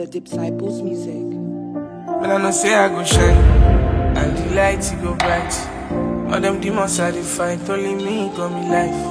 the Disciples music. When I know say I go shine, and the light go bright. All them demons I dey fight, only me got me life.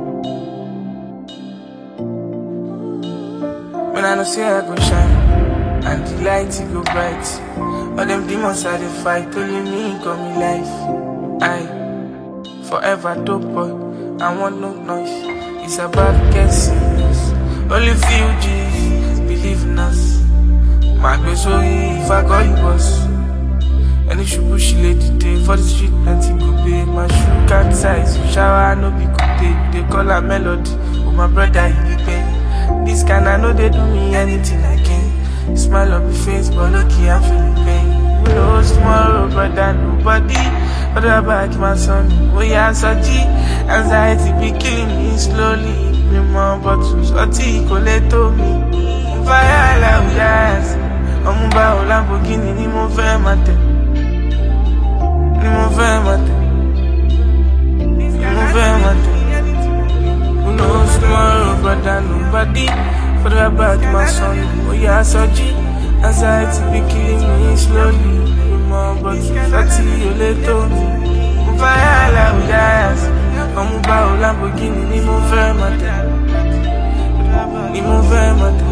When I know say I go shine, and the light go bright. All them demons I dey fight, only me got me life. I forever dope boy, I want no noise. It's about to get serious. Only few G's believe in us. My girl so if I call you boss. Any shubu she lady day for the street, nothing go pay. My shoe can't size, shower no be good day. They call her melody, oh my brother he be pay. This kind I know they do me anything I can. Smile on my face, but lucky I'm feeling pain. Who knows tomorrow, brother, nobody. What about my son? We are so G. Anxiety be killing me slowly. Bring more bottles, or tea, coletto me. Fire like we ask. I'm about Lamborghini, ni mo fẹ́ máa tẹ̀. Ni mo fẹ́ máa tẹ̀. Ni mo fẹ́ máa tẹ̀. Who knows tomorrow, brother, nobody. What about my son? We are so G. Anxiety be killing me slowly. Bring more bottles, or tea, coletto me. Fire like we ask. I'm about Lamborghini, ni mo fẹ́ máa tẹ̀. Ni mo fẹ́ máa tẹ̀.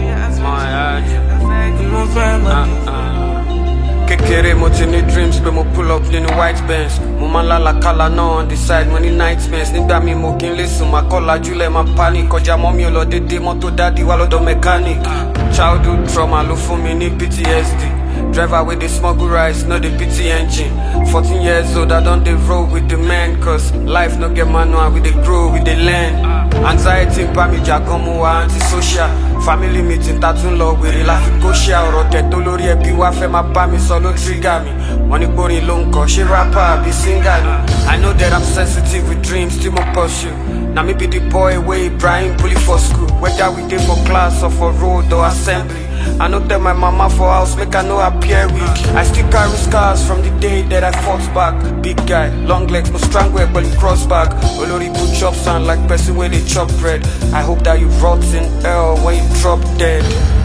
Kekere mo ti ní dreams pé mo pull up nínú white bench. Mo máa ń lálàkàlà náà on the side, mo ní nightmares. Nígbà mi mo kí n lè sùn, máa kọ́ lajúlẹ̀, máa panic. Kọjá mọ́ mi ò lọ dédé, mọ́tò dádì wá lọ́dọ̀ mechanic. Childhood trauma ló fún mi ní PTSD. Driver with the smuggle rice, no the PT engine. 14 years old, I don't dey roll with the man. Cause life no get manual, we dey grow, we dey learn. Anxiety pa mi jagan mo wa antisocial. Family meeting tatun lọ wèrè la fi kó ṣe ọ̀rọ̀ tẹ̀ tó lórí ẹbí wá fẹ́ máa bá mi sọ ló trigger mi. Wọ́n ní gbórin ló ń kọ́, ṣé rapper àbí singer ni. I know that I'm sensitive with dreams, still mo pursue. Na me be the boy wey Ibrahim bully for school. Whether we dey for class or for road or assembly. I no tell my mama for house, make I no appear weak. I still carry scars from the day that I fought back. Big guy, long legs, no strangle, but cross back. Olori put chop sound like person where they chop bread. I hope that you rot in hell when you drop dead.